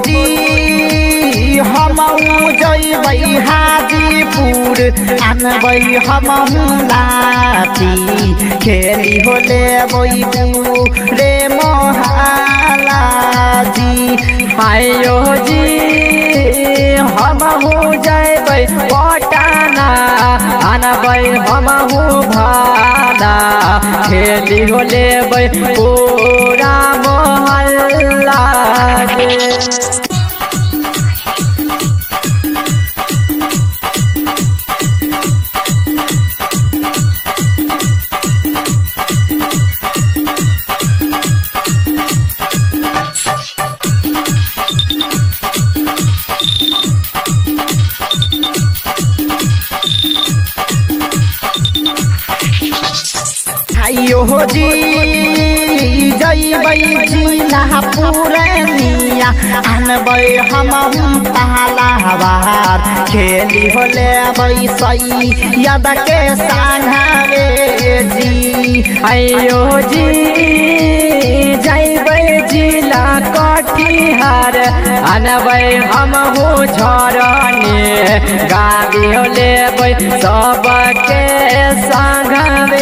जी हमहू जइबै हाजीपुर आनबै हमहू लाठी खेली हो लेबै रे मोहाला जी आयो जी हमहू जइबै पटना आनबै हमहू भाला खेली हो लेबै पूरा मोहल्ला गे आयो जी जइबै जिला पुरनिया आनबै हमहू पहलावार खेली हो लेबै सैयद के संघवे जी आयो जी जइबै जिला कटिहार आनबै हमहू झरने गाड़ी हो लेबै सबके संघवे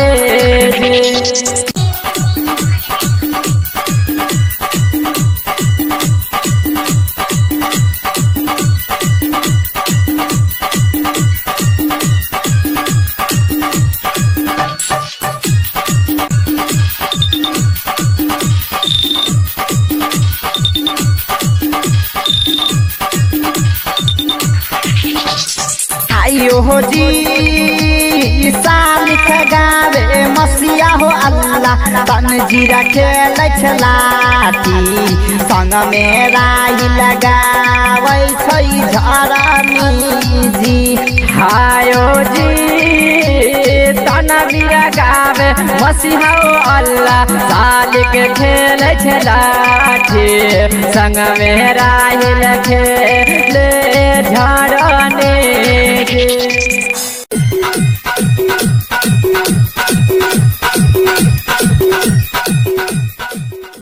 आयो जी सालिक गावे मसिया हो अल्लाह तनजीरा खेलै लाठी संग में राही लगाबै छै झरनी जी आयो जी तनजीरा गावे मसिया हो अल्लाह सालिक खेलै लाठी संग में राही खेले झरनी